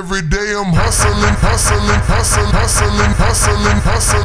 Every day I'm hustling, hustling, hustling, hustling, hustling, hustling.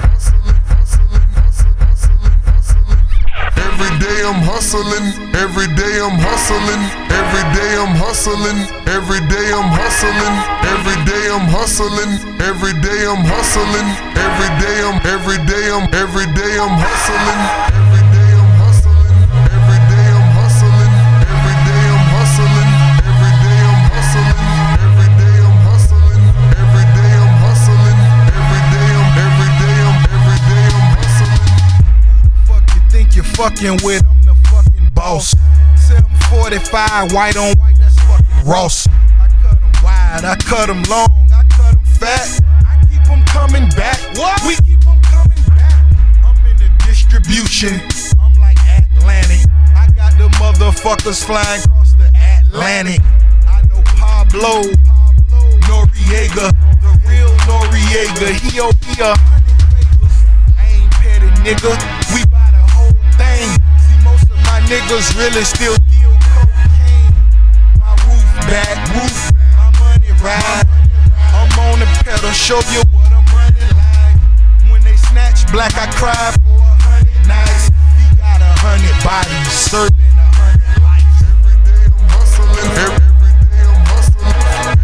Every day I'm hustling, every day I'm hustling, every day I'm hustling, every day I'm hustling, every day I'm hustling, every day I'm hustling, every day I'm hustling, every day I'm hustling, every day I'm hustling, every day I'm hustling, every day I'm hustling, every day I'm hustling, every day I'm hustling, every day I'm hustling, every day I'm hustling. Who the fuck you think you're fucking with? I'm the fucking boss. 745 white on white, that's fucking Ross. I cut them wide, I cut them long, I cut them fat. I keep them coming back. What? We keep them coming back. I'm in the distribution, I'm like Atlantic. I got the motherfuckers flying across the Atlantic. I know Pablo Noriega, the real Noriega. He owe me 100 favors. I ain't petty, nigga. We buy the whole thing. See, most of my niggas really still deal cocaine. My roof back, my money ride. I'm on the pedal, show you what I'm running like. When they snatch black, I cry for 100 nights. He got 100 bodies, serving 100 lives. Every day I'm hustling, every day I'm hustling,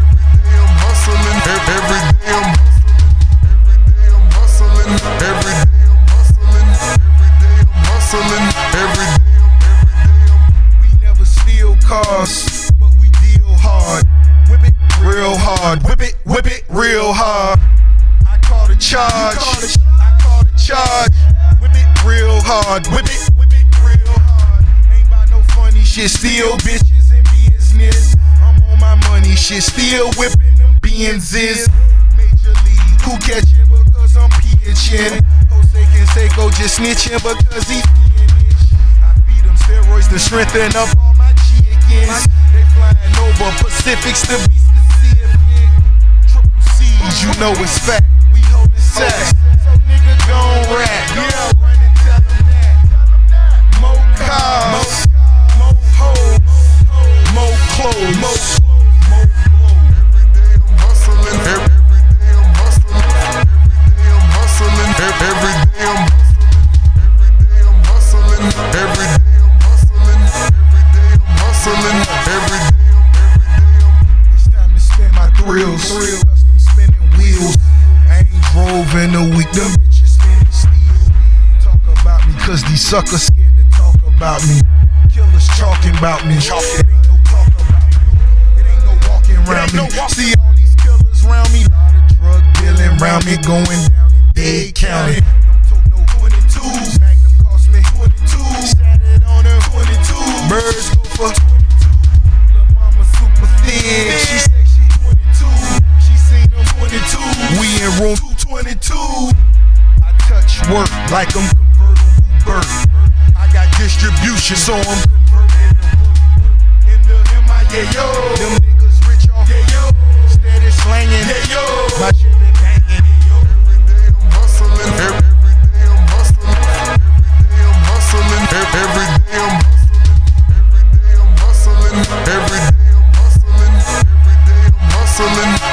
every day I'm hustling, every day I'm hustling, every day I'm hustling, every day I'm. We never steal cars, but we deal hard. Whip it real hard, whip it real hard. I call the charge, I call the charge. Whip it real hard, whip it real hard. Ain't about no funny shit, steal bitches and business. I'm on my money shit, still whipping them Benzes. Major league, who catching because I'm pitching? Jose Canseco just snitching because he finished. I feed them steroids to strengthen up all my chickens. They flying over Pacifics to be specific. Triple C's, you know it's fact. We holding sacks, so nigga gon' rap. Yeah, run and tell them that. More cars, more hoes, more clothes, more clothes. Every day I'm hustling, every day I'm hustling, every day I'm hustling, every day I'm. It's time to spin my thrills, custom spinning wheels. I ain't drove in a week, them bitches spinning steel. Talk about me, cause these suckers scared to talk about me. Killers talking about me. It ain't no talk about me. It ain't no walking around me. See all these killers around me, lot of drug dealing around me, going down in Dade County. Don't talk no 22s. Magnum cost me 22. Started on her 22. Birds go for 22. Lil' mama super thin. She say she 22. She seen them 22. We in room 222. I touch work like I'm convertible Burt. I got distribution, so I'm converting the work. In the MIA, yo. Them niggas rich off, yeah, yo. Steady slanging, yeah, yo. My shit been banging, yeah, yo. Every day I'm hustling, every day I'm hustling, every day I'm hustling, every day I'm hustling, every day I'm hustling, every day I'm hustling.